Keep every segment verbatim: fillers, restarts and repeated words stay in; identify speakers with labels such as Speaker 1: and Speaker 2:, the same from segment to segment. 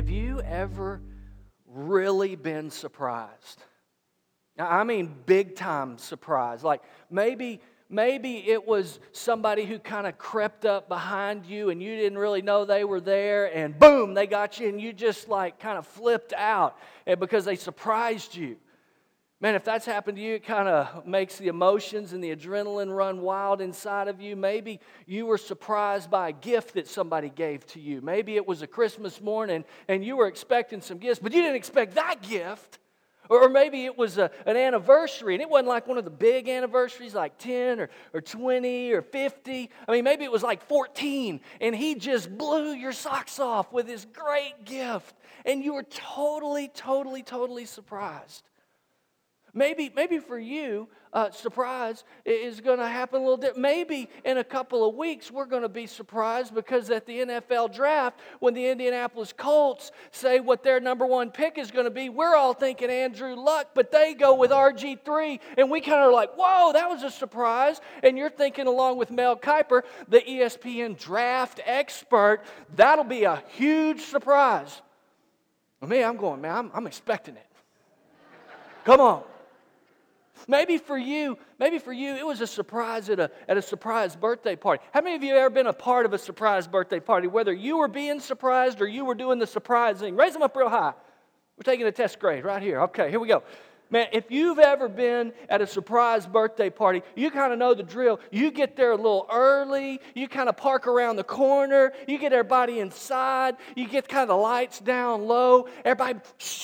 Speaker 1: have you ever really been surprised? Now, I mean big time surprised. Like maybe maybe it was somebody who kind of crept up behind you and you didn't really know they were there, and boom, they got you and you just like kind of flipped out because they surprised you. Man, if that's happened to you, it kind of makes the emotions and the adrenaline run wild inside of you. Maybe you were surprised by a gift that somebody gave to you. Maybe it was a Christmas morning and you were expecting some gifts, but you didn't expect that gift. Or maybe it was a, an anniversary, and it wasn't like one of the big anniversaries like ten or, or twenty or fifty. I mean, maybe it was like fourteen, and he just blew your socks off with his great gift, and you were totally, totally, totally surprised. Maybe, maybe for you, uh, surprise is going to happen a little bit. Maybe in a couple of weeks we're going to be surprised because at the N F L draft, when the Indianapolis Colts say what their number one pick is going to be, we're all thinking Andrew Luck, but they go with R G three, and we kind of are like, whoa, that was a surprise. And you're thinking along with Mel Kiper, the E S P N draft expert, that'll be a huge surprise. For me, I'm going, man, I'm, I'm expecting it. Come on. Maybe for you, maybe for you, it was a surprise at a, at a surprise birthday party. How many of you have ever been a part of a surprise birthday party, whether you were being surprised or you were doing the surprising? Raise them up real high. We're taking a test grade right here. Okay, here we go. Man, if you've ever been at a surprise birthday party, you kind of know the drill. You get there a little early. You kind of park around the corner. You get everybody inside. You get kind of the lights down low. Everybody,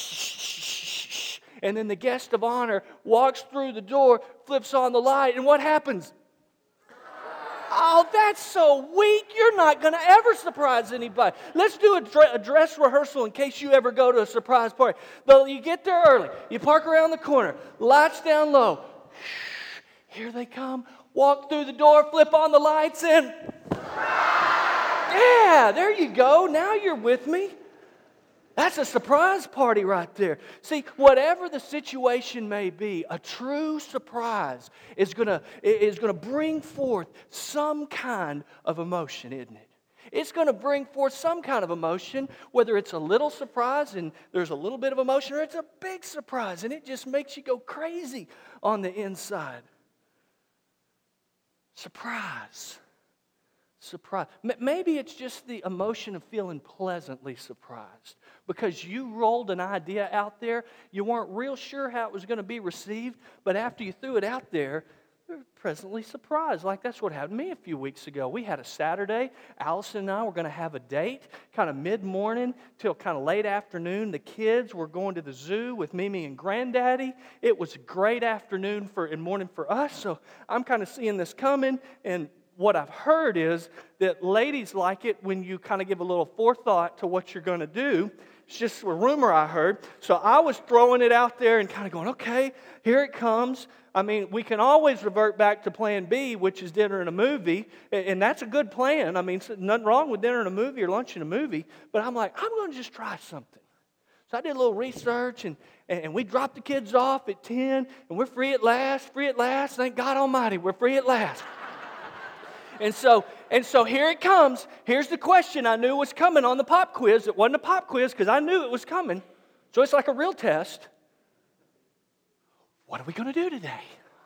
Speaker 1: shh. And then the guest of honor walks through the door, flips on the light, and what happens? Oh, that's so weak. You're not going to ever surprise anybody. Let's do a, dre- a dress rehearsal in case you ever go to a surprise party. But you get there early. You park around the corner. Lights down low. Shh, here they come. Walk through the door, flip on the lights, and... Yeah, there you go. Now you're with me. That's a surprise party right there. See, whatever the situation may be, a true surprise is going to is going to bring forth some kind of emotion, isn't it? It's going to bring forth some kind of emotion, whether it's a little surprise and there's a little bit of emotion, or it's a big surprise and it just makes you go crazy on the inside. Surprise. Surprise. Maybe it's just the emotion of feeling pleasantly surprised because you rolled an idea out there. You weren't real sure how it was going to be received, but after you threw it out there, you're pleasantly surprised. Like that's what happened to me a few weeks ago. We had a Saturday. Allison and I were going to have a date kind of mid-morning till kind of late afternoon. The kids were going to the zoo with Mimi and Granddaddy. It was a great afternoon for and morning for us, so I'm kind of seeing this coming, and what I've heard is that ladies like it when you kind of give a little forethought to what you're going to do. It's just a rumor I heard. So I was throwing it out there and kind of going, okay, here it comes. I mean, we can always revert back to plan B, which is dinner and a movie. And that's a good plan. I mean, nothing wrong with dinner and a movie or lunch and a movie. But I'm like, I'm going to just try something. So I did a little research, and, and we dropped the kids off at ten, and we're free at last, free at last. Thank God Almighty, we're free at last. And so, and so here it comes. Here's the question I knew was coming on the pop quiz. It wasn't a pop quiz because I knew it was coming. So it's like a real test. What are we going to do today?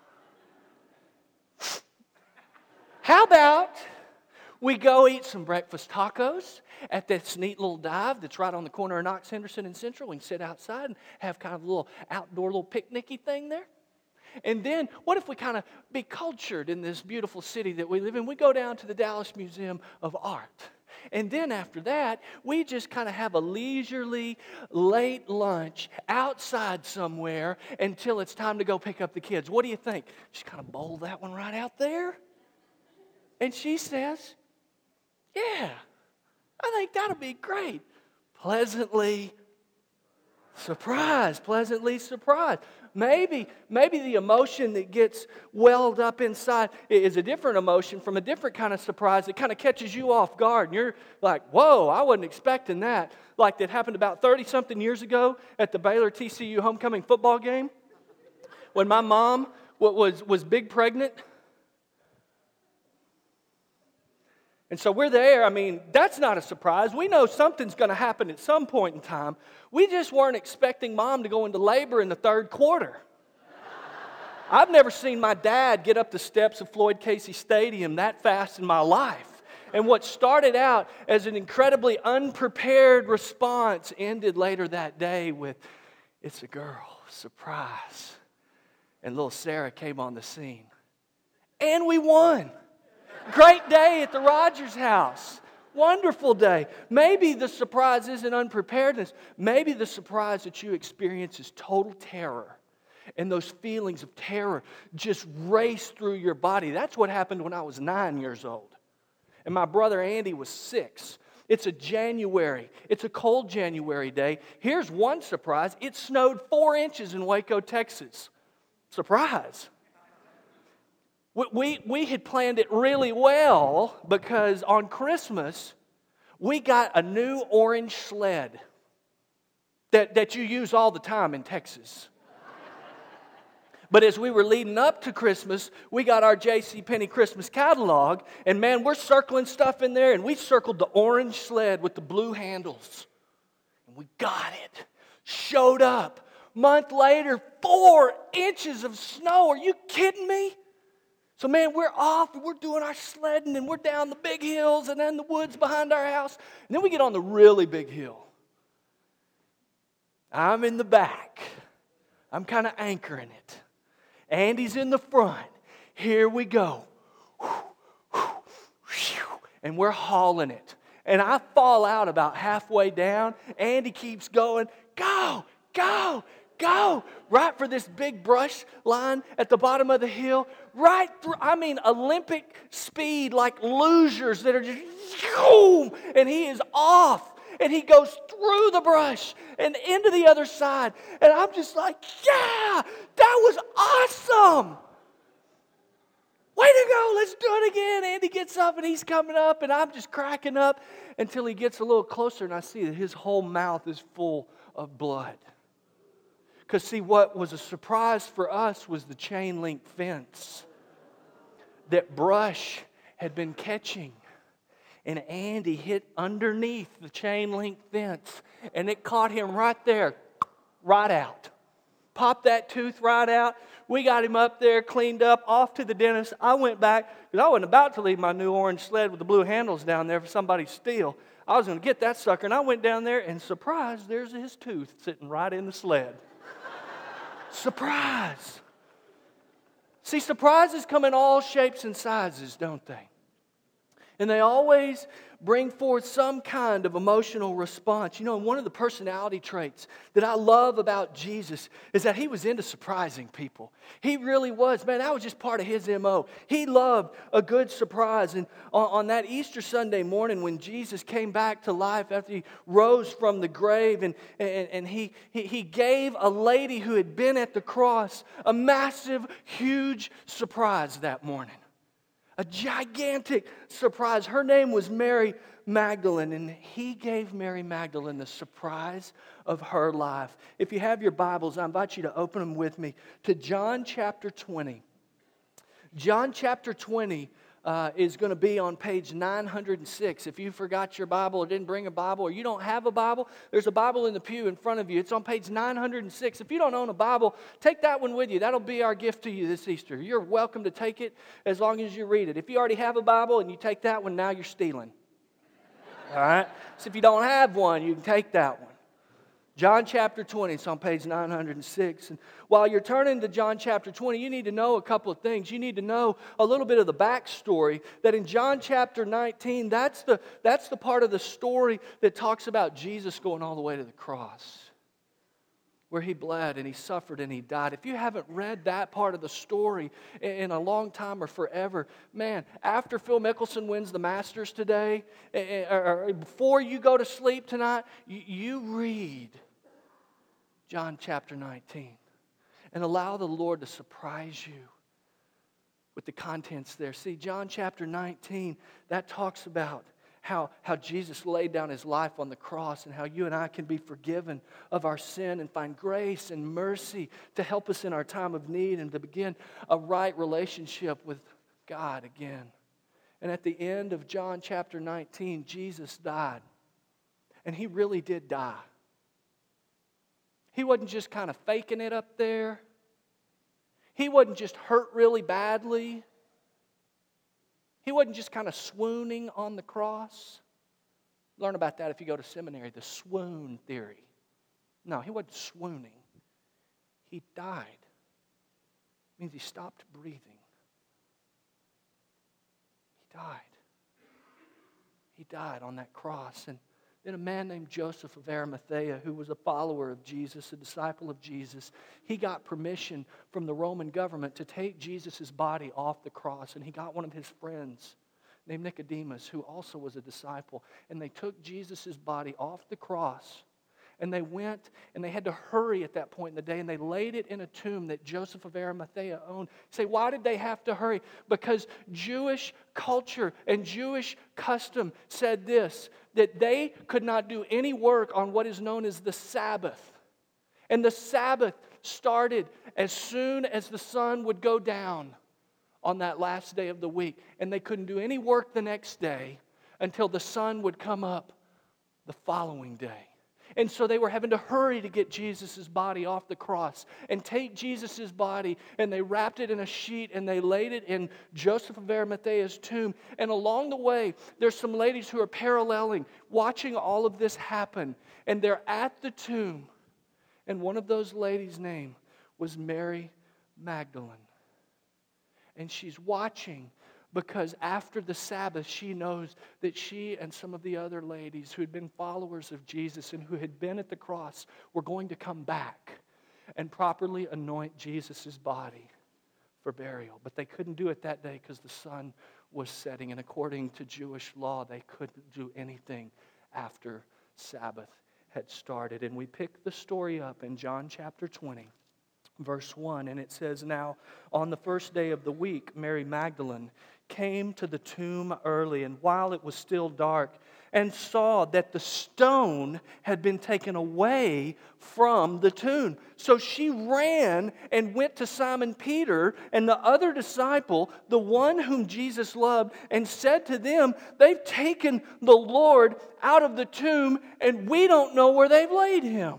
Speaker 1: How about we go eat some breakfast tacos at this neat little dive that's right on the corner of Knox, Henderson, and Central. We can sit outside and have kind of a little outdoor little picnicky thing there. And then, what if we kind of be cultured in this beautiful city that we live in? We go down to the Dallas Museum of Art. And then after that, we just kind of have a leisurely late lunch outside somewhere until it's time to go pick up the kids. What do you think? Just kind of bowl that one right out there. And she says, yeah, I think that'll be great. Pleasantly surprised, pleasantly surprised. Maybe, maybe the emotion that gets welled up inside is a different emotion from a different kind of surprise that kind of catches you off guard. And you're like, whoa, I wasn't expecting that. Like that happened about thirty-something years ago at the Baylor T C U homecoming football game when my mom was, was big pregnant. And so we're there. I mean, that's not a surprise. We know something's going to happen at some point in time. We just weren't expecting Mom to go into labor in the third quarter. I've never seen my dad get up the steps of Floyd Casey Stadium that fast in my life. And what started out as an incredibly unprepared response ended later that day with, "It's a girl, surprise." And little Sarah came on the scene. And we won. Great day at the Rogers house. Wonderful day. Maybe the surprise isn't unpreparedness. Maybe the surprise that you experience is total terror. And those feelings of terror just race through your body. That's what happened when I was nine years old. And my brother Andy was six. It's a January. It's a cold January day. Here's one surprise. It snowed four inches in Waco, Texas. Surprise. We, we, we had planned it really well because on Christmas, we got a new orange sled that, that you use all the time in Texas. But as we were leading up to Christmas, we got our JCPenney Christmas catalog, and man, we're circling stuff in there, and we circled the orange sled with the blue handles. And we got it. Showed up. Month later, four inches of snow. Are you kidding me? So man, we're off, and we're doing our sledding, and we're down the big hills, and then the woods behind our house. And then we get on the really big hill. I'm in the back. I'm kind of anchoring it. Andy's in the front. Here we go. And we're hauling it. And I fall out about halfway down. Andy keeps going. Go, go, go. Right for this big brush line at the bottom of the hill. Right through, I mean, Olympic speed, like losers that are just, and he is off. And he goes through the brush and into the other side. And I'm just like, yeah, that was awesome. Way to go, let's do it again. Andy gets up and he's coming up and I'm just cracking up until he gets a little closer and I see that his whole mouth is full of blood. Because see, what was a surprise for us was the chain link fence that brush had been catching. And Andy hit underneath the chain link fence. And it caught him right there, right out. Popped that tooth right out. We got him up there, cleaned up, off to the dentist. I went back, because I wasn't about to leave my new orange sled with the blue handles down there for somebody to steal. I was going to get that sucker. And I went down there, and surprise, there's his tooth sitting right in the sled. Surprise. See, surprises come in all shapes and sizes, don't they? And they always bring forth some kind of emotional response. You know, and one of the personality traits that I love about Jesus is that he was into surprising people. He really was. Man, that was just part of his M O. He loved a good surprise. And on, on that Easter Sunday morning when Jesus came back to life after he rose from the grave and, and, and he, he, he gave a lady who had been at the cross a massive, huge surprise that morning. A gigantic surprise. Her name was Mary Magdalene, and he gave Mary Magdalene the surprise of her life. If you have your Bibles, I invite you to open them with me to John chapter twenty. John chapter twenty uh, is going to be on page nine hundred six. If you forgot your Bible or didn't bring a Bible or you don't have a Bible, there's a Bible in the pew in front of you. It's on page nine hundred six. If you don't own a Bible, take that one with you. That'll be our gift to you this Easter. You're welcome to take it as long as you read it. If you already have a Bible and you take that one, now you're stealing. All right? So if you don't have one, you can take that one. John chapter twenty, it's on page nine hundred six. And while you're turning to John chapter twenty, you need to know a couple of things. You need to know a little bit of the backstory that in John chapter nineteen, that's the, that's the part of the story that talks about Jesus going all the way to the cross, where he bled and he suffered and he died. If you haven't read that part of the story in a long time or forever, man, after Phil Mickelson wins the Masters today, or before you go to sleep tonight, you read John chapter nineteen and allow the Lord to surprise you with the contents there. See, John chapter nineteen, that talks about How, how Jesus laid down his life on the cross and how you and I can be forgiven of our sin and find grace and mercy to help us in our time of need and to begin a right relationship with God again. And at the end of John chapter nineteen, Jesus died. And He really did die. He wasn't just kind of faking it up there. He wasn't just hurt really badly. He wasn't just kind of swooning on the cross. Learn about that if you go to seminary, the swoon theory. No, He wasn't swooning. He died. It means He stopped breathing. He died. He died on that cross. And then a man named Joseph of Arimathea, who was a follower of Jesus, a disciple of Jesus, he got permission from the Roman government to take Jesus' body off the cross. And he got one of his friends named Nicodemus, who also was a disciple. And they took Jesus' body off the cross. And they went, and they had to hurry at that point in the day, and they laid it in a tomb that Joseph of Arimathea owned. You say, why did they have to hurry? Because Jewish culture and Jewish custom said this, that they could not do any work on what is known as the Sabbath. And the Sabbath started as soon as the sun would go down on that last day of the week. And they couldn't do any work the next day until the sun would come up the following day. And so they were having to hurry to get Jesus' body off the cross and take Jesus' body, and they wrapped it in a sheet and they laid it in Joseph of Arimathea's tomb. And along the way, there's some ladies who are paralleling, watching all of this happen. And they're at the tomb. And one of those ladies' name was Mary Magdalene. And she's watching, because after the Sabbath, she knows that she and some of the other ladies who had been followers of Jesus and who had been at the cross were going to come back and properly anoint Jesus' body for burial. But they couldn't do it that day because the sun was setting. And according to Jewish law, they couldn't do anything after Sabbath had started. And we pick the story up in John chapter twenty. Verse one, and it says, now on the first day of the week, Mary Magdalene came to the tomb early, and while it was still dark, and saw that the stone had been taken away from the tomb. So she ran and went to Simon Peter and the other disciple, the one whom Jesus loved, and said to them, they've taken the Lord out of the tomb, and we don't know where they've laid Him.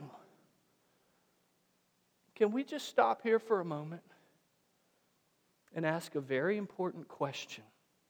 Speaker 1: Can we just stop here for a moment and ask a very important question?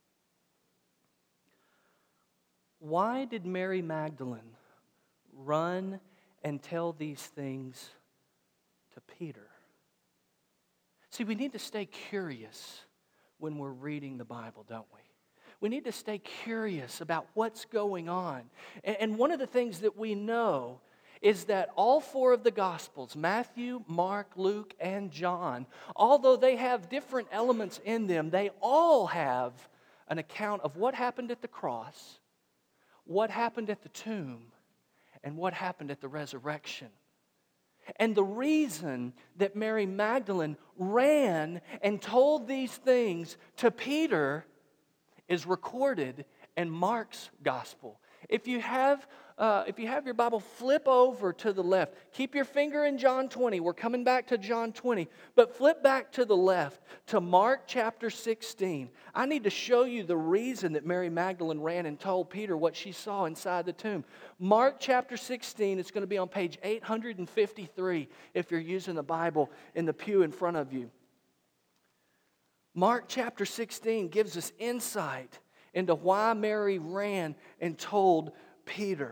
Speaker 1: Why did Mary Magdalene run and tell these things to Peter? See, we need to stay curious when we're reading the Bible, don't we? We need to stay curious about what's going on. And one of the things that we know is that all four of the Gospels, Matthew, Mark, Luke, and John, although they have different elements in them, they all have an account of what happened at the cross, what happened at the tomb, and what happened at the resurrection. And the reason that Mary Magdalene ran and told these things to Peter is recorded in Mark's Gospel. If you have Uh, if you have your Bible, flip over to the left. Keep your finger in John twenty. We're coming back to John twenty. But flip back to the left to Mark chapter sixteen. I need to show you the reason that Mary Magdalene ran and told Peter what she saw inside the tomb. Mark chapter sixteen, it's going to be on page eight fifty-three if you're using the Bible in the pew in front of you. Mark chapter sixteen gives us insight into why Mary ran and told Peter.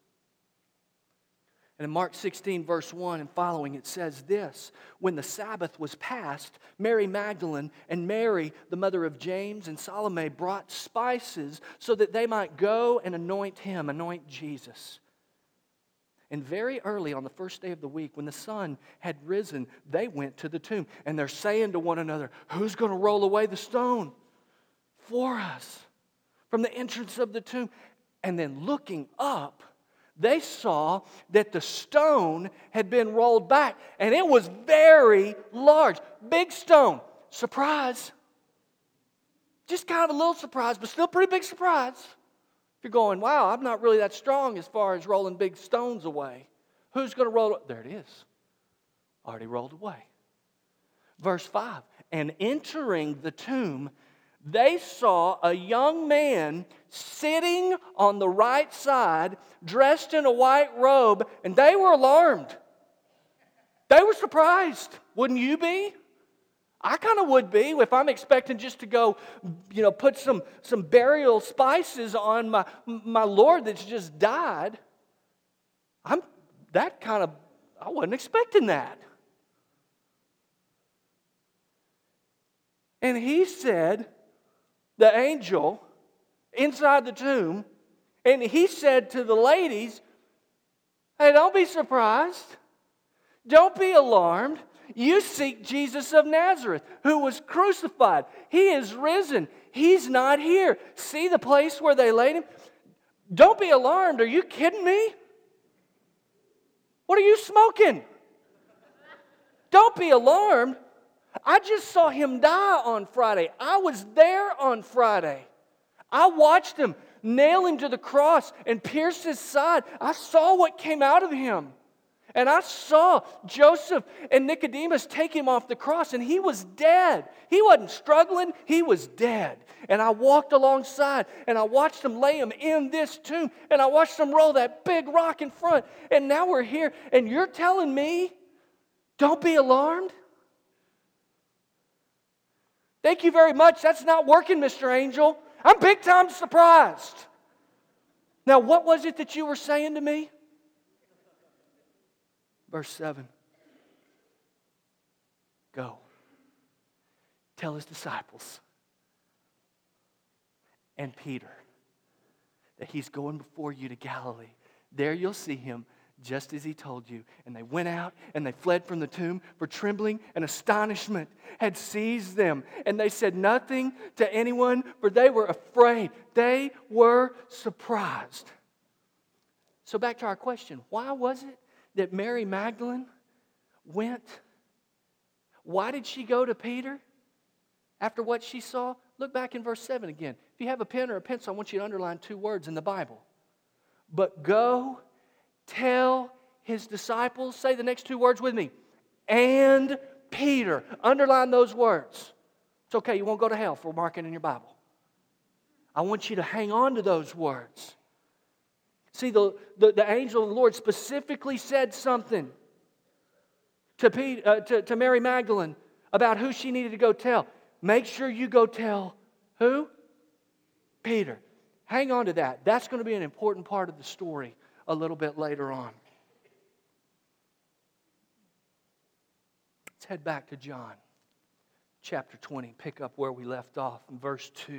Speaker 1: And in Mark sixteen, verse one and following, it says this: when the Sabbath was past, Mary Magdalene and Mary, the mother of James, and Salome brought spices so that they might go and anoint Him, anoint Jesus. And very early on the first day of the week, when the sun had risen, they went to the tomb. And they're saying to one another, who's going to roll away the stone for us from the entrance of the tomb? And then looking up, they saw that the stone had been rolled back. And it was very large. Big stone. Surprise. Just kind of a little surprise, but still pretty big surprise. If you're going, wow, I'm not really that strong as far as rolling big stones away. Who's going to roll it? There it is. Already rolled away. Verse five. And entering the tomb, they saw a young man sitting on the right side, dressed in a white robe, and they were alarmed. They were surprised. Wouldn't you be? I kind of would be if I'm expecting just to go, you know, put some, some burial spices on my, my Lord that's just died. I'm that kind of, I wasn't expecting that. And he said, the angel inside the tomb, and he said to the ladies, hey, don't be surprised. Don't be alarmed. You seek Jesus of Nazareth, who was crucified. He is risen. He's not here. See the place where they laid him? Don't be alarmed. Are you kidding me? What are you smoking? Don't be alarmed. I just saw him die on Friday. I was there on Friday. I watched him nail him to the cross and pierce his side. I saw what came out of him. And I saw Joseph and Nicodemus take him off the cross, and he was dead. He wasn't struggling, he was dead. And I walked alongside, and I watched them lay him in this tomb, and I watched them roll that big rock in front. And now we're here, and you're telling me, don't be alarmed? Thank you very much. That's not working, Mister Angel. I'm big time surprised. Now, what was it that you were saying to me? Verse seven. Go. Tell his disciples and Peter that he's going before you to Galilee. There you'll see him just as he told you. And they went out and they fled from the tomb, for trembling and astonishment had seized them. And they said nothing to anyone, for they were afraid. They were surprised. So back to our question. Why was it that Mary Magdalene went? Why did she go to Peter after what she saw? Look back in verse seven again. If you have a pen or a pencil, I want you to underline two words in the Bible. But go tell his disciples, say the next two words with me, and Peter. Underline those words. It's okay, you won't go to hell for marking in your Bible. I want you to hang on to those words. See, the, the, the angel of the Lord specifically said something to, Peter, uh, to, to Mary Magdalene about who she needed to go tell. Make sure you go tell who? Peter. Hang on to that. That's going to be an important part of the story a little bit later on. Let's head back to John chapter twenty. Pick up where we left off in verse two.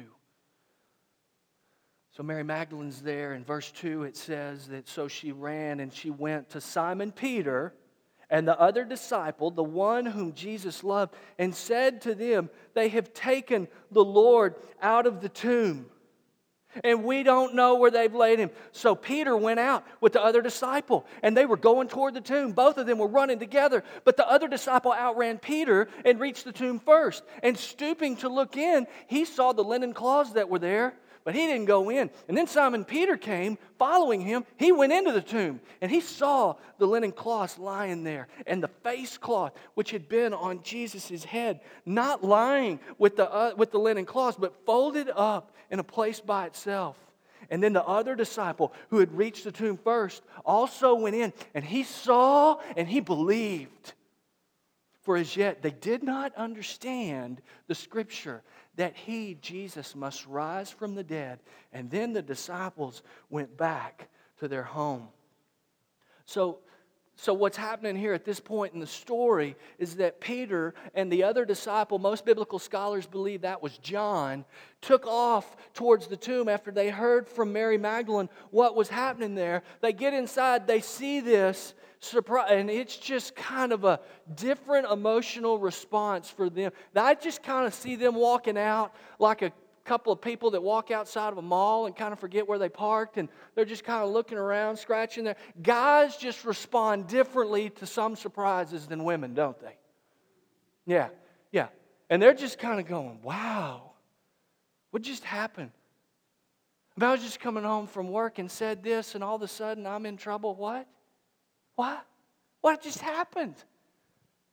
Speaker 1: So Mary Magdalene's there. In verse two it says that so she ran and she went to Simon Peter and the other disciple, the one whom Jesus loved, and said to them, they have taken the Lord out of the tomb, and we don't know where they've laid him. So Peter went out with the other disciple, and they were going toward the tomb. Both of them were running together, but the other disciple outran Peter and reached the tomb first. And stooping to look in, he saw the linen cloths that were there, but he didn't go in. And then Simon Peter came, following him. He went into the tomb, and he saw the linen cloths lying there, and the face cloth which had been on Jesus' head, not lying with the, uh, with the linen cloths, but folded up in a place by itself. And then the other disciple who had reached the tomb first also went in, and he saw and he believed. For as yet they did not understand the scripture that he, Jesus, must rise from the dead. And then the disciples went back to their home. So, so what's happening here at this point in the story is that Peter and the other disciple, most biblical scholars believe that was John, took off towards the tomb after they heard from Mary Magdalene what was happening there. They get inside, they see this, surprise, and it's just kind of a different emotional response for them. I just kind of see them walking out like a couple of people that walk outside of a mall and kind of forget where they parked, and they're just kind of looking around, scratching their... Guys just respond differently to some surprises than women, don't they? Yeah, yeah. And they're just kind of going, wow, what just happened? I was just coming home from work and said this, and all of a sudden I'm in trouble. What? What? What just happened?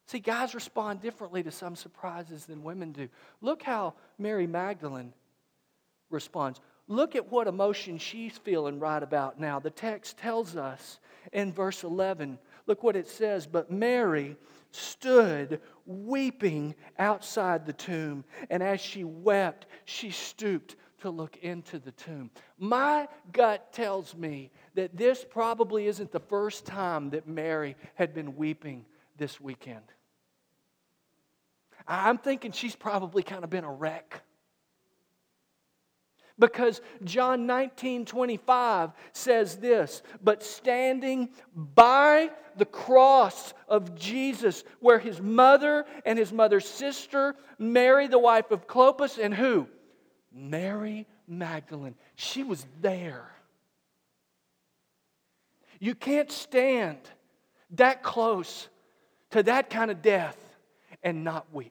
Speaker 1: See, guys respond differently to some surprises than women do. Look how Mary Magdalene responds. Look at what emotion she's feeling right about now. The text tells us in verse eleven, look what it says. But Mary stood weeping outside the tomb, and as she wept, she stooped to look into the tomb. My gut tells me that this probably isn't the first time that Mary had been weeping this weekend. I'm thinking she's probably kind of been a wreck. Because John nineteen twenty-five says this, but standing by the cross of Jesus, where his mother and his mother's sister, Mary, the wife of Clopas, and who? Mary Magdalene. She was there. You can't stand that close to that kind of death and not weep.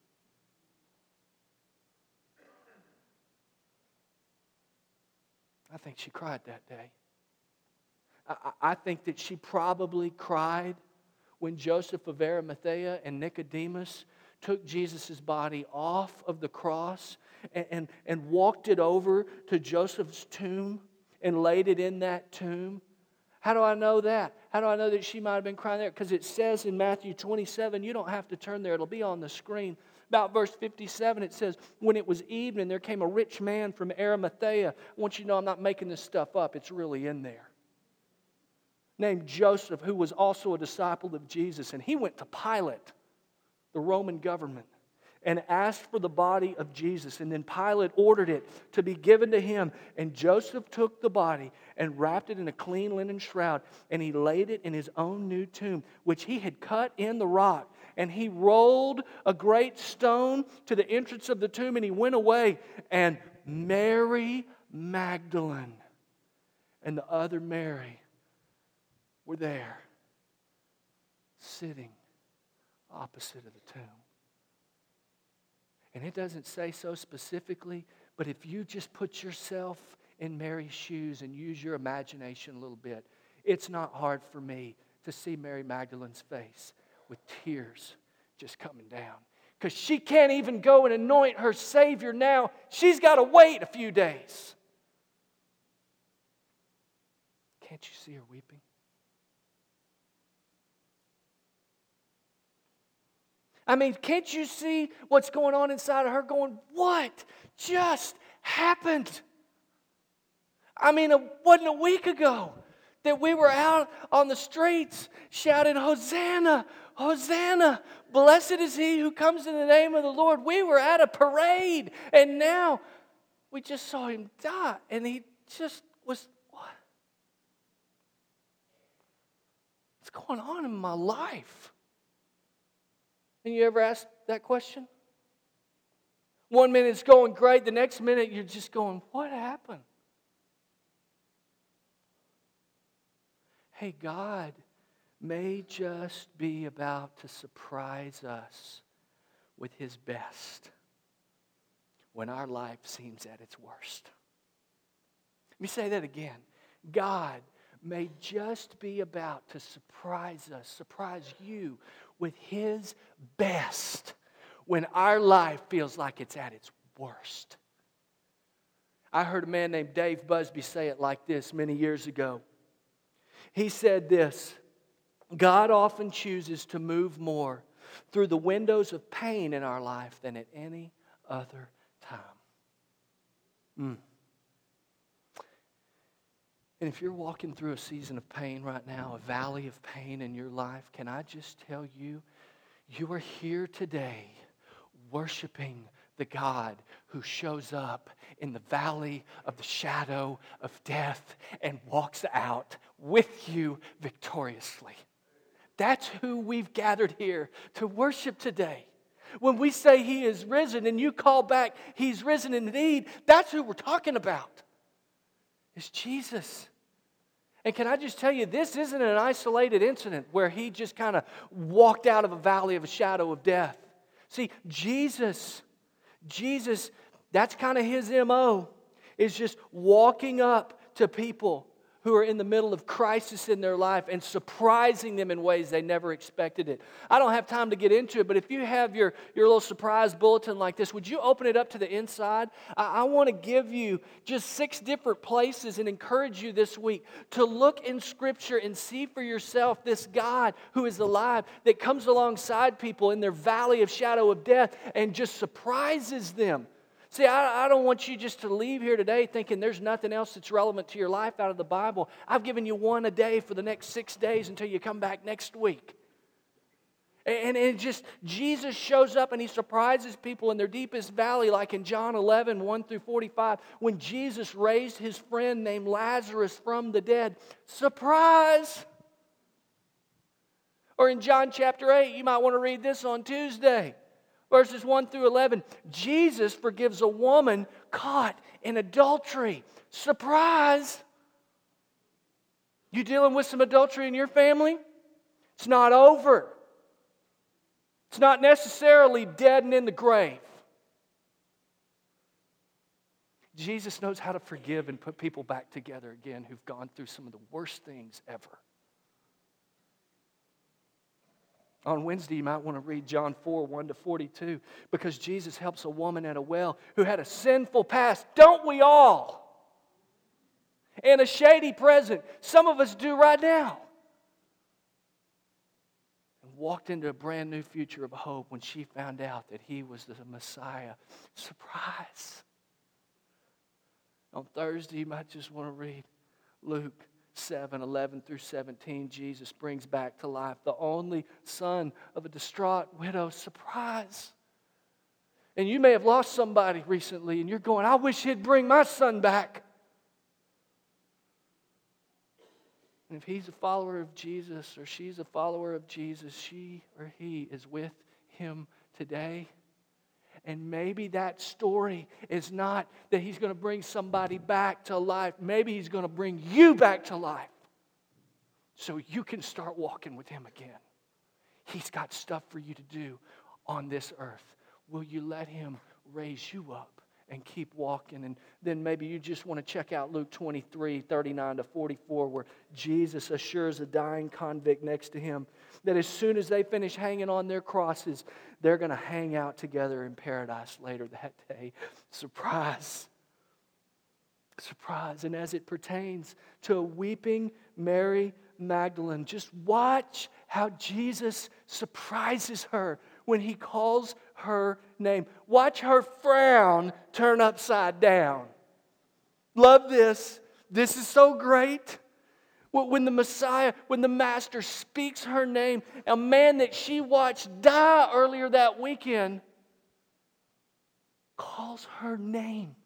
Speaker 1: I think she cried that day. I, I think that she probably cried when Joseph of Arimathea and Nicodemus took Jesus' body off of the cross and, and, and walked it over to Joseph's tomb and laid it in that tomb. How do I know that? How do I know that she might have been crying there? Because it says in Matthew twenty-seven, you don't have to turn there, it'll be on the screen. About verse fifty-seven, it says, when it was evening, there came a rich man from Arimathea. I want you to know I'm not making this stuff up. It's really in there. Named Joseph, who was also a disciple of Jesus. And he went to Pilate, the Roman government, and asked for the body of Jesus. And then Pilate ordered it to be given to him. And Joseph took the body and wrapped it in a clean linen shroud. And he laid it in his own new tomb, which he had cut in the rock. And he rolled a great stone to the entrance of the tomb, and he went away. And Mary Magdalene and the other Mary were there, sitting opposite of the tomb. And it doesn't say so specifically, but if you just put yourself in Mary's shoes and use your imagination a little bit, it's not hard for me to see Mary Magdalene's face with tears just coming down. Because she can't even go and anoint her Savior now. She's got to wait a few days. Can't you see her weeping? I mean, can't you see what's going on inside of her going, what just happened? I mean, it wasn't a week ago that we were out on the streets shouting, Hosanna, Hosanna, blessed is he who comes in the name of the Lord. We were at a parade, and now we just saw him die, and he just was, what? What's going on in my life? And you ever ask that question? One minute it's going great, the next minute you're just going, what happened? Hey, God may just be about to surprise us with His best when our life seems at its worst. Let me say that again. God may just be about to surprise us, surprise you with His best when our life feels like it's at its worst. I heard a man named Dave Busby say it like this many years ago. He said this, God often chooses to move more through the windows of pain in our life than at any other time. Mm. And if you're walking through a season of pain right now, a valley of pain in your life, can I just tell you, you are here today worshiping the God who shows up in the valley of the shadow of death and walks out with you victoriously. That's who we've gathered here to worship today. When we say He is risen and you call back, He's risen indeed, that's who we're talking about. It's Jesus. And can I just tell you, this isn't an isolated incident where He just kind of walked out of a valley of a shadow of death. See, Jesus, Jesus, that's kind of His M O, is just walking up to people who are in the middle of crisis in their life and surprising them in ways they never expected it. I don't have time to get into it, but if you have your, your little surprise bulletin like this, would you open it up to the inside? I, I want to give you just six different places and encourage you this week to look in Scripture and see for yourself this God who is alive that comes alongside people in their valley of shadow of death and just surprises them. See, I, I don't want you just to leave here today thinking there's nothing else that's relevant to your life out of the Bible. I've given you one a day for the next six days until you come back next week. And, and it just, Jesus shows up and He surprises people in their deepest valley, like in John eleven, one through forty-five, when Jesus raised His friend named Lazarus from the dead. Surprise! Or in John chapter eight, you might want to read this on Tuesday. Verses one through eleven, Jesus forgives a woman caught in adultery. Surprise! You dealing with some adultery in your family? It's not over. It's not necessarily dead and in the grave. Jesus knows how to forgive and put people back together again who've gone through some of the worst things ever. On Wednesday, you might want to read John four, one to forty-two, because Jesus helps a woman at a well who had a sinful past. Don't we all? And a shady present. Some of us do right now. And walked into a brand new future of hope when she found out that He was the Messiah. Surprise! On Thursday, you might just want to read Luke seven, eleven through seventeen, Jesus brings back to life the only son of a distraught widow. Surprise! And you may have lost somebody recently and you're going, I wish He'd bring my son back. And if he's a follower of Jesus or she's a follower of Jesus, she or he is with Him today. And maybe that story is not that He's going to bring somebody back to life. Maybe He's going to bring you back to life so you can start walking with Him again. He's got stuff for you to do on this earth. Will you let Him raise you up and keep walking? And then maybe you just want to check out Luke twenty-three, thirty-nine to forty-four, where Jesus assures a dying convict next to Him that as soon as they finish hanging on their crosses, they're going to hang out together in paradise later that day. Surprise. Surprise. And as it pertains to a weeping Mary Magdalene, just watch how Jesus surprises her when He calls her name. Watch her frown turn upside down. Love this. This is so great. When the Messiah, when the Master speaks her name, a man that she watched die earlier that weekend calls her name.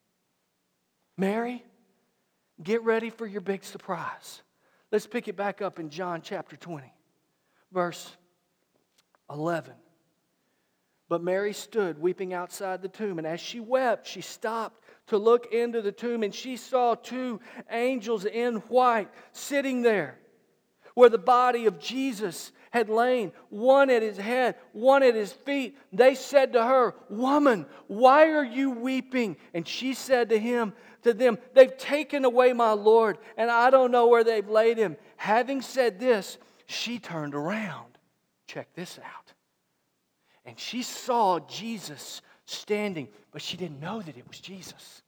Speaker 1: Mary, get ready for your big surprise. Let's pick it back up in John chapter twenty, verse eleven. But Mary stood weeping outside the tomb, and as she wept, she stopped to look into the tomb, and she saw two angels in white sitting there where the body of Jesus had lain, one at His head, one at His feet. They said to her, "Woman, why are you weeping?" And she said to him, to them, "They've taken away my Lord, and I don't know where they've laid Him." Having said this, she turned around. Check this out. And she saw Jesus standing, but she didn't know that it was Jesus.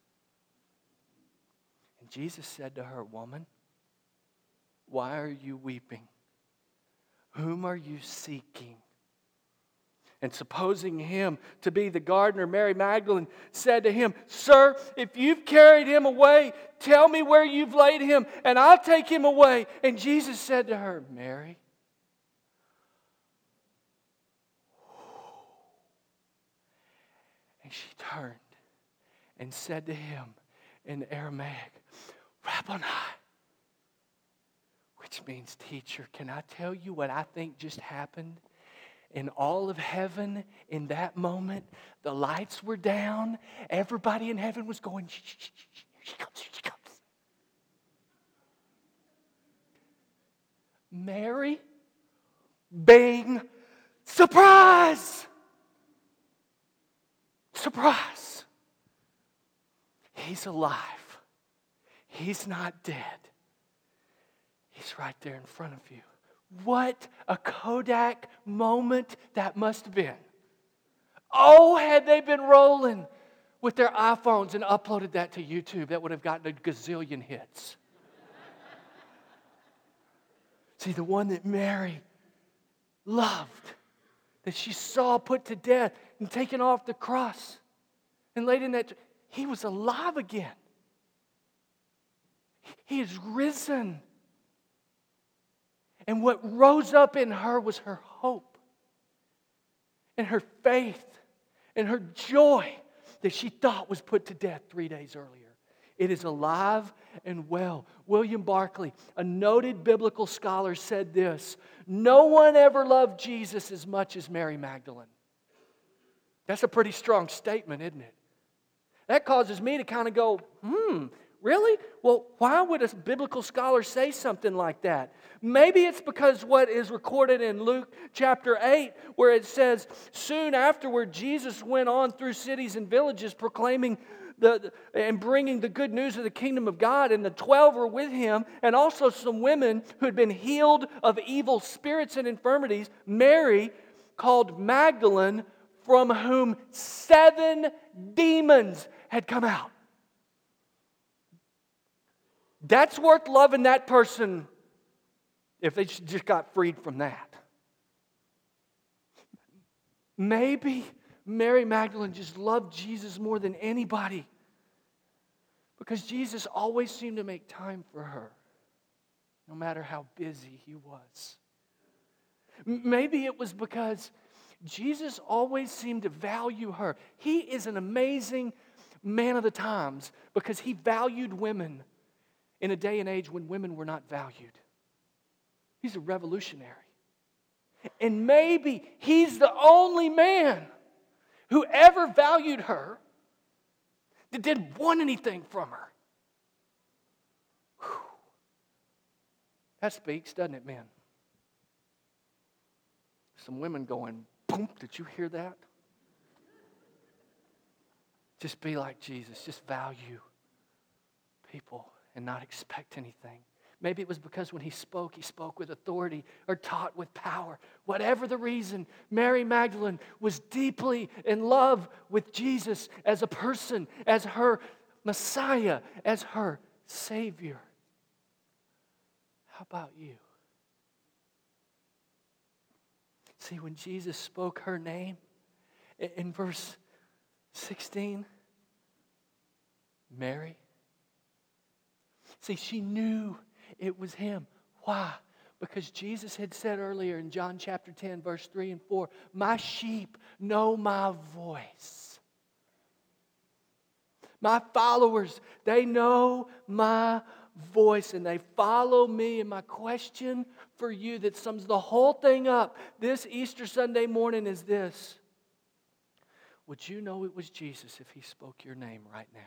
Speaker 1: And Jesus said to her, "Woman, why are you weeping? Whom are you seeking?" And supposing him to be the gardener, Mary Magdalene said to Him, "Sir, if you've carried Him away, tell me where you've laid Him, and I'll take Him away." And Jesus said to her, "Mary." And she turned and said to Him in Aramaic, "Rabboni," which means teacher. Can I tell you what I think just happened? In all of heaven, in that moment, the lights were down. Everybody in heaven was going, "Shh, shh, shh, shh, she comes, she comes." Mary, bing, surprise! Surprise! He's alive. He's not dead. He's right there in front of you. What a Kodak moment that must have been. Oh, had they been rolling with their iPhones and uploaded that to YouTube, that would have gotten a gazillion hits. See, the one that Mary loved, that she saw put to death and taken off the cross and laid in that, he was alive again. He is risen. And what rose up in her was her hope and her faith and her joy that she thought was put to death three days earlier. It is alive and well. William Barclay, a noted biblical scholar, said this: no one ever loved Jesus as much as Mary Magdalene. That's a pretty strong statement, isn't it? That causes me to kind of go, hmm, really? Well, why would a biblical scholar say something like that? Maybe it's because what is recorded in Luke chapter eight, where it says, soon afterward, Jesus went on through cities and villages proclaiming the, and bringing the good news of the kingdom of God, and the twelve were with him, and also some women who had been healed of evil spirits and infirmities. Mary, called Magdalene, from whom seven demons had come out. That's worth loving that person if they just got freed from that. Maybe Mary Magdalene just loved Jesus more than anybody because Jesus always seemed to make time for her, no matter how busy he was. Maybe it was because Jesus always seemed to value her. He is an amazing man of the times because he valued women in a day and age when women were not valued. He's a revolutionary. And maybe he's the only man who ever valued her that didn't want anything from her. Whew. That speaks, doesn't it, men? Some women going, boom, did you hear that? Just be like Jesus. Just value people and not expect anything. Maybe it was because when he spoke, he spoke with authority or taught with power. Whatever the reason, Mary Magdalene was deeply in love with Jesus as a person, as her Messiah, as her Savior. How about you? See, when Jesus spoke her name in verse sixteen, Mary, see, she knew it was him. Why? Because Jesus had said earlier in John chapter ten, verse three and four, my sheep know my voice. My followers, they know my voice and they follow me. And my question for you that sums the whole thing up this Easter Sunday morning is this: would you know it was Jesus if he spoke your name right now?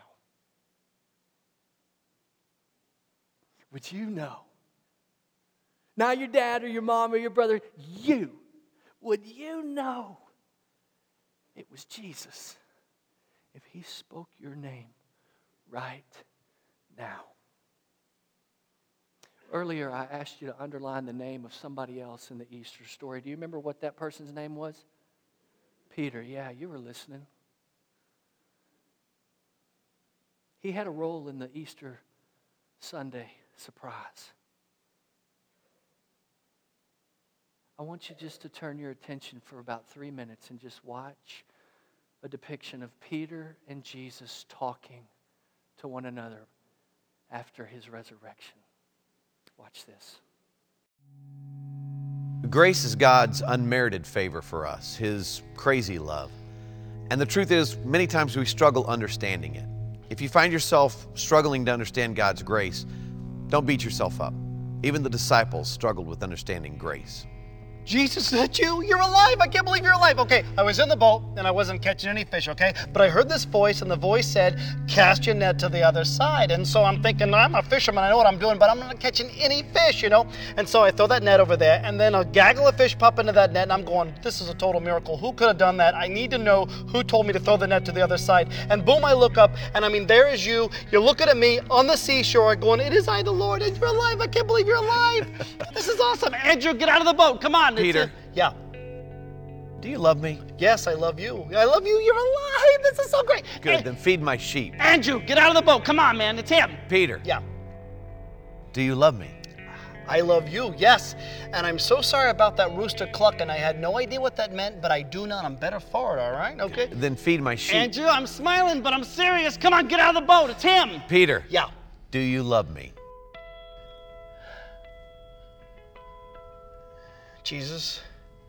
Speaker 1: Would you know? Not your dad or your mom or your brother. You. Would you know it was Jesus if he spoke your name right now? Earlier, I asked you to underline the name of somebody else in the Easter story. Do you remember what that person's name was? Peter. Yeah, you were listening. He had a role in the Easter Sunday surprise. I want you just to turn your attention for about three minutes and just watch a depiction of Peter and Jesus talking to one another after his resurrection. Watch this.
Speaker 2: Grace is God's unmerited favor for us, His crazy love. And the truth is, many times we struggle understanding it. If you find yourself struggling to understand God's grace, don't beat yourself up. Even the disciples struggled with understanding grace.
Speaker 3: Jesus, is that you? You're alive. I can't believe you're alive. Okay, I was in the boat and I wasn't catching any fish, okay? But I heard this voice and the voice said, cast your net to the other side. And so I'm thinking, I'm a fisherman. I know what I'm doing, but I'm not catching any fish, you know? And so I throw that net over there and then a gaggle of fish pop into that net and I'm going, this is a total miracle. Who could have done that? I need to know who told me to throw the net to the other side. And boom, I look up and I mean, there is you. You're looking at me on the seashore going, it is I, the Lord, and you're alive. I can't believe you're alive. This is awesome. Andrew, get out of the boat. Come on.
Speaker 2: Peter.
Speaker 3: Yeah.
Speaker 2: Do you love me?
Speaker 3: Yes, I love you. I love you. You're alive. This is so great.
Speaker 2: Good,
Speaker 3: Hey,
Speaker 2: then feed my sheep.
Speaker 3: Andrew, get out of the boat. Come on, man. It's him.
Speaker 2: Peter.
Speaker 3: Yeah.
Speaker 2: Do you love me?
Speaker 3: I love you, yes. And I'm so sorry about that rooster clucking. I had no idea what that meant, but I do now. I'm better for it, all right? Okay?
Speaker 2: Then feed my sheep.
Speaker 3: Andrew, I'm smiling, but I'm serious. Come on, get out of the boat. It's him.
Speaker 2: Peter.
Speaker 3: Yeah.
Speaker 2: Do you love me?
Speaker 3: Jesus,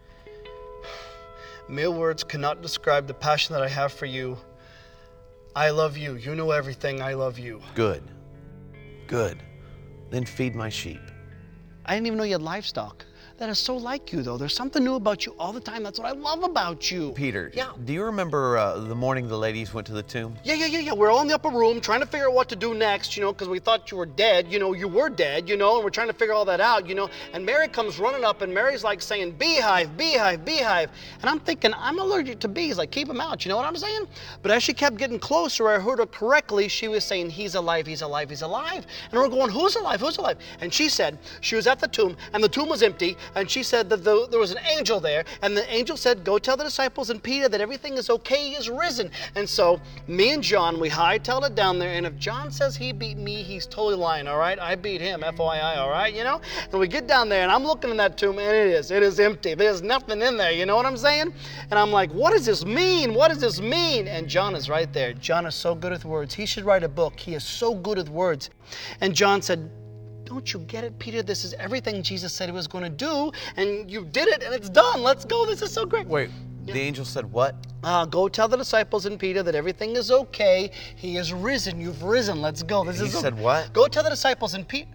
Speaker 3: mere words cannot describe the passion that I have for you. I love you. You know everything. I love you.
Speaker 2: Good. Good. Then feed my sheep.
Speaker 3: I didn't even know you had livestock. That is so like you, though. There's something new about you all the time. That's what I love about you.
Speaker 2: Peter,
Speaker 3: Yeah.
Speaker 2: do you remember uh, the morning the ladies went to the tomb?
Speaker 3: Yeah, yeah, yeah, yeah. We're all in the upper room trying to figure out what to do next, you know, because we thought you were dead. You know, you were dead, you know, and we're trying to figure all that out, you know. And Mary comes running up, and Mary's like saying, beehive, beehive, beehive. And I'm thinking, I'm allergic to bees. Like, keep them out, you know what I'm saying? But as she kept getting closer, I heard her correctly. She was saying, he's alive, he's alive, he's alive. And we're going, who's alive, who's alive? And she said, she was at the tomb, and the tomb was empty, and she said that the, there was an angel there, and the angel said, go tell the disciples and Peter that everything is okay, he is risen. And so me and John, we hightailed it down there, and if John says he beat me, he's totally lying, all right? I beat him, F O I I, all right, you know? And we get down there, and I'm looking in that tomb, and it is, it is empty. There's nothing in there, you know what I'm saying? And I'm like, what does this mean? What does this mean? And John is right there. John is so good with words. He should write a book. He is so good with words. And John said, don't you get it, Peter? This is everything Jesus said he was going to do, and you did it, and it's done. Let's go. This is so great.
Speaker 2: Wait, yeah. The angel said what?
Speaker 3: Uh, go tell the disciples and Peter that everything is okay. He is risen. You've risen. Let's go. This
Speaker 2: He
Speaker 3: is
Speaker 2: said
Speaker 3: okay.
Speaker 2: what?
Speaker 3: Go tell the disciples and Peter.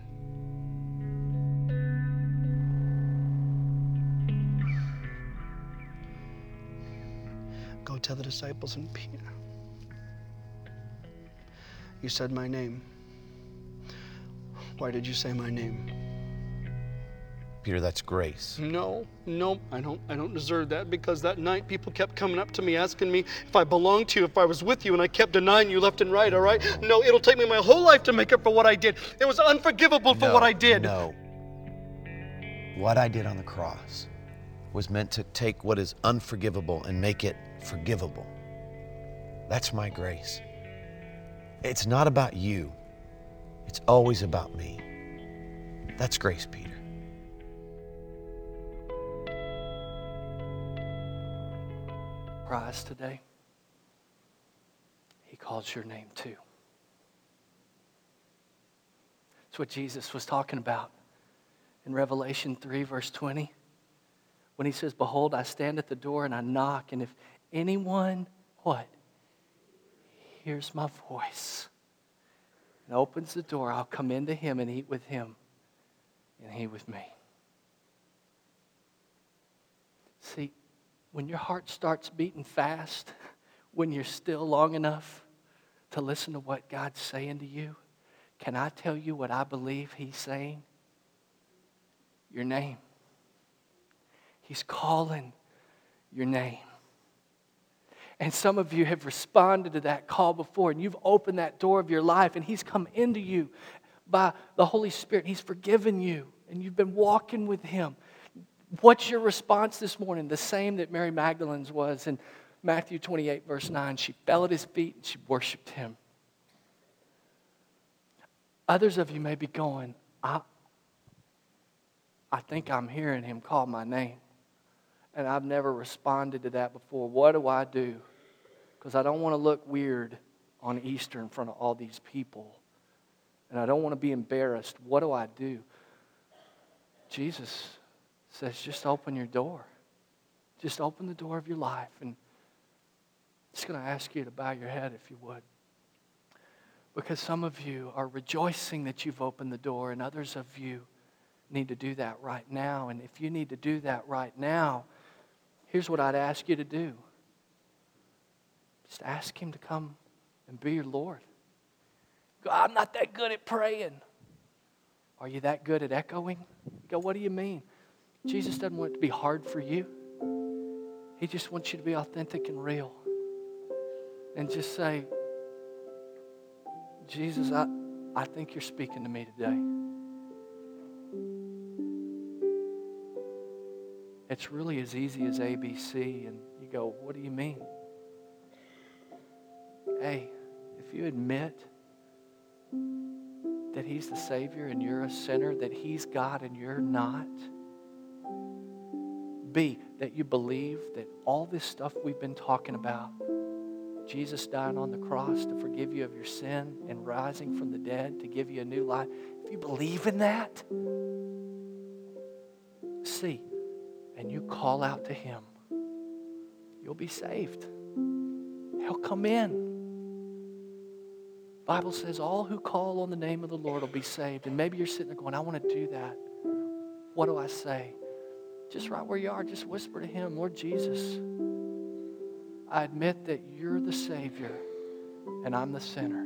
Speaker 3: Go tell the disciples and Peter. You said my name. Why did you say my name?
Speaker 2: Peter, that's grace.
Speaker 3: No, no, I don't I don't deserve that, because that night people kept coming up to me asking me if I belonged to you, if I was with you, and I kept denying you left and right, all right? No, it'll take me my whole life to make up for what I did. It was unforgivable for
Speaker 2: No,
Speaker 3: what I did.
Speaker 2: No. What I did on the cross was meant to take what is unforgivable and make it forgivable. That's my grace. It's not about you. It's always about me. That's grace, Peter.
Speaker 1: Rise today. He calls your name too. That's what Jesus was talking about in Revelation three, verse twenty. When he says, behold, I stand at the door and I knock, and if anyone, what? Hears my voice and opens the door, I'll come into him and eat with him and he with me. See, when your heart starts beating fast, when you're still long enough to listen to what God's saying to you, can I tell you what I believe he's saying? Your name. He's calling your name. And some of you have responded to that call before, and you've opened that door of your life, and he's come into you by the Holy Spirit. He's forgiven you, and you've been walking with him. What's your response this morning? The same that Mary Magdalene's was in Matthew twenty-eight, verse nine. She fell at his feet and she worshiped him. Others of you may be going, I, I think I'm hearing him call my name. And I've never responded to that before. What do I do? Because I don't want to look weird on Easter in front of all these people. And I don't want to be embarrassed. What do I do? Jesus says, just open your door. Just open the door of your life. And I'm just going to ask you to bow your head if you would. Because some of you are rejoicing that you've opened the door, and others of you need to do that right now. And if you need to do that right now, here's what I'd ask you to do. Just ask Him to come and be your Lord. Go, I'm not that good at praying. Are you that good at echoing? Go, what do you mean? Jesus doesn't want it to be hard for you. He just wants you to be authentic and real. And just say, Jesus, I, I think you're speaking to me today. It's really as easy as A B C, and you go, what do you mean? Hey, if you admit that He's the Savior and you're a sinner, that He's God and you're not. B, that you believe that all this stuff we've been talking about, Jesus dying on the cross to forgive you of your sin and rising from the dead to give you a new life. If you believe in that, C, and you call out to Him, you'll be saved. He'll come in. Bible says all who call on the name of the Lord will be saved. And maybe you're sitting there going, I want to do that. What do I say? Just right where you are, just whisper to Him, Lord Jesus, I admit that you're the Savior and I'm the sinner.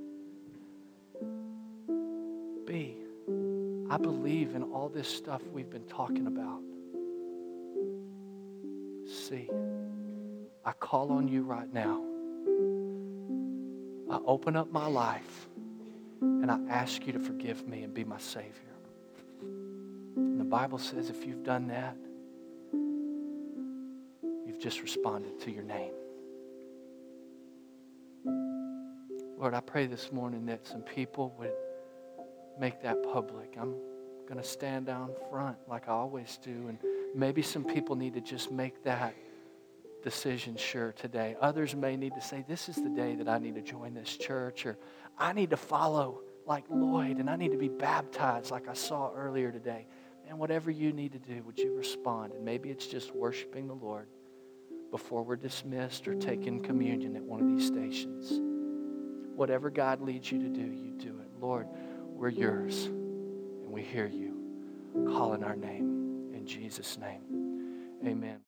Speaker 1: B, I believe in all this stuff we've been talking about. C, I call on you right now. I open up my life and I ask you to forgive me and be my Savior. And the Bible says if you've done that, you've just responded to your name. Lord, I pray this morning that some people would make that public. I'm going to stand down front like I always do, and maybe some people need to just make that decision sure today. Others may need to say, this is the day that I need to join this church, or I need to follow like Lloyd, and I need to be baptized like I saw earlier today. And whatever you need to do, would you respond? And maybe it's just worshiping the Lord before we're dismissed or taking communion at one of these stations. Whatever God leads you to do, you do it. Lord, we're yours, and we hear you calling our name. In Jesus' name, amen.